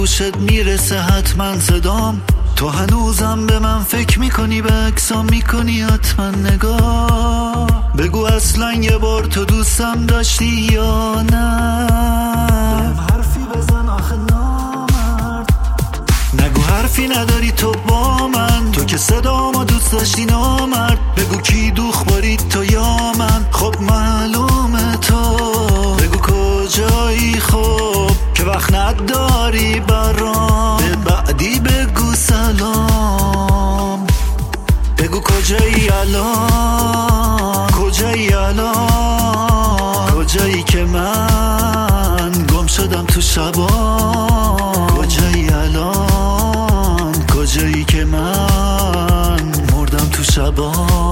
گوشت میرسه حتما صدام. تو هنوزم به من فکر میکنی، به عکسام میکنی حتما نگاه. بگو اصلا یه بار تو دوستم داشتی یا نه؟ بهم حرفی بزن آخه نامرد. نگو حرفی نداری تو با من، تو که صدامو دوست داشتی نامرد. بگو کی دوخ بارید تو یا من؟ خب معلومه تو. بگو کجایی خب که وقت نداری برام، به بعدی بگو سلام. بگو کجایی الان، کجایی الان، کجایی که من گم شدم تو شبا. کجایی الان، کجایی که من مردم تو شبا.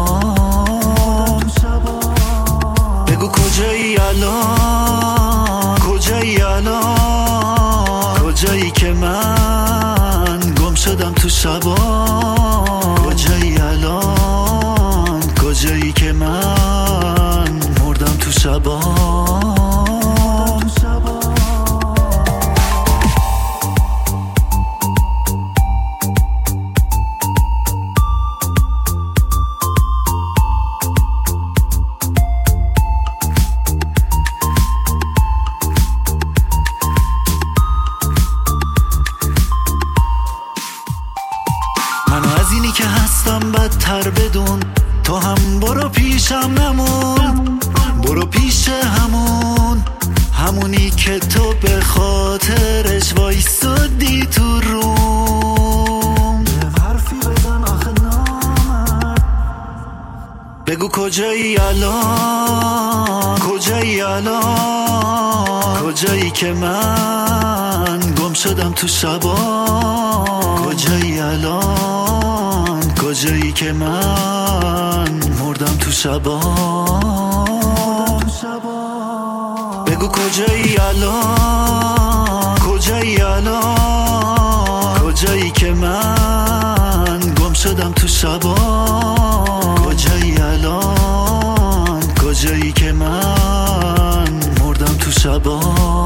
بگو کجایی الان، کجایی الان، کجایی که من گم شدم تو شبا. کجایی الان، کجایی که من مردم تو شبا. منو از اینی که هستم بدتر بدون، تو هم برو پیشم نمون. برو پیش همونی که تو به خاطرش وایسادی تو روم. بهم حرفی بزن آخه نامرد. بگو کجایی الان، کجایی الان، کجایی که من گم شدم تو شبا. کجایی الان، کجایی که من مردم تو شبا. بگو کجایی الان، کجایی الان، کجایی که من گم شدم تو شبا. کجایی الان، کجایی که من مردم تو شبا.